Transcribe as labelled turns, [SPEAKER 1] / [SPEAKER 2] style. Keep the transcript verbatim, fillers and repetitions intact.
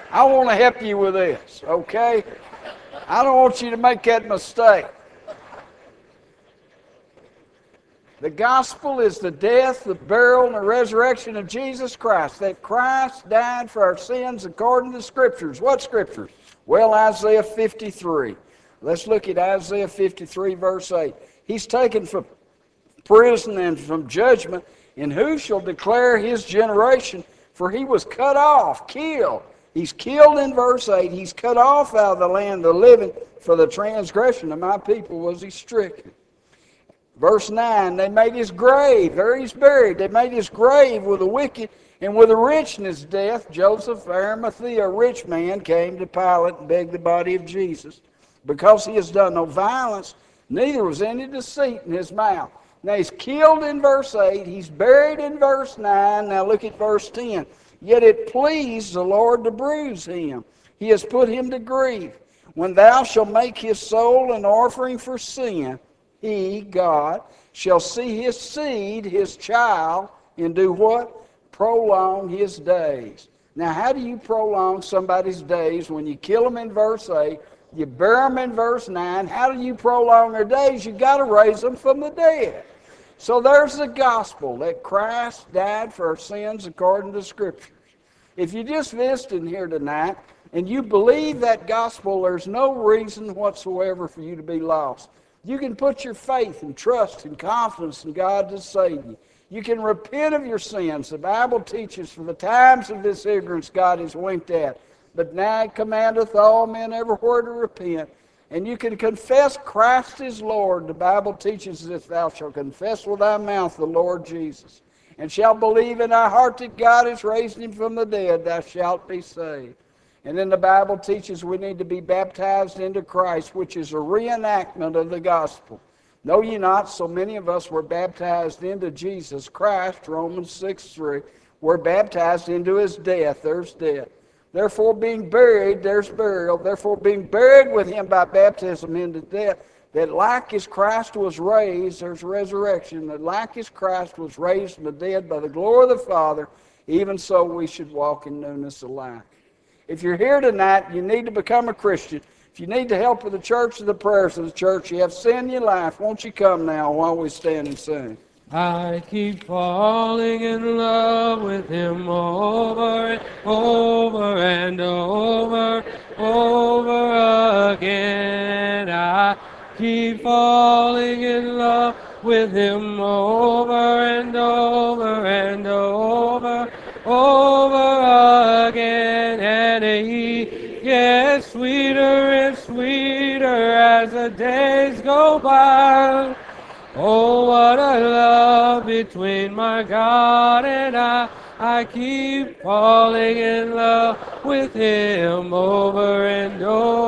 [SPEAKER 1] I want to help you with this, okay? I don't want you to make that mistake. The gospel is the death, the burial, and the resurrection of Jesus Christ. That Christ died for our sins according to the Scriptures. What Scriptures? Well, Isaiah fifty-three. Let's look at Isaiah fifty-three, verse eight. He's taken from prison and from judgment, and who shall declare his generation? For he was cut off, killed. He's killed in verse eight. He's cut off out of the land of the living. For the transgression of my people was he stricken. Verse nine, they made his grave, there he's buried. They made his grave with the wicked and with the rich in his death. Joseph of Arimathea, a rich man, came to Pilate and begged the body of Jesus. Because he has done no violence, neither was any deceit in his mouth. Now he's killed in verse eight, he's buried in verse nine. Now look at verse ten. Yet it pleased the Lord to bruise him. He has put him to grief. When thou shalt make his soul an offering for sin, he, God, shall see his seed, his child, and do what? Prolong his days. Now, how do you prolong somebody's days when you kill them in verse eight, you bury them in verse nine? How do you prolong their days? You've got to raise them from the dead. So there's the gospel, that Christ died for our sins according to the Scriptures. If you just visited here tonight and you believe that gospel, there's no reason whatsoever for you to be lost. You can put your faith and trust and confidence in God to save you. You can repent of your sins. The Bible teaches, for the times of this ignorance God is winked at. But now He commandeth all men everywhere to repent. And you can confess Christ is Lord. The Bible teaches, if thou shalt confess with thy mouth the Lord Jesus, and shalt believe in thy heart that God has raised him from the dead, thou shalt be saved. And then the Bible teaches we need to be baptized into Christ, which is a reenactment of the gospel. Know ye not, so many of us were baptized into Jesus Christ, Romans six three. We're baptized into his death. There's death. Therefore, being buried, there's burial. Therefore, being buried with him by baptism into death, that like as Christ was raised, there's resurrection, that like as Christ was raised from the dead by the glory of the Father, even so we should walk in newness of life. If you're here tonight, you need to become a Christian. If you need the help of the church or the prayers of the church, you have sin in your life, won't you come now while we stand and sing?
[SPEAKER 2] I keep falling in love with him over and over and over, over again. I keep falling in love with him over and over and over, over again. And he gets sweeter and sweeter as the days go by. Oh, what a love between my God and I. I keep falling in love with him over and over.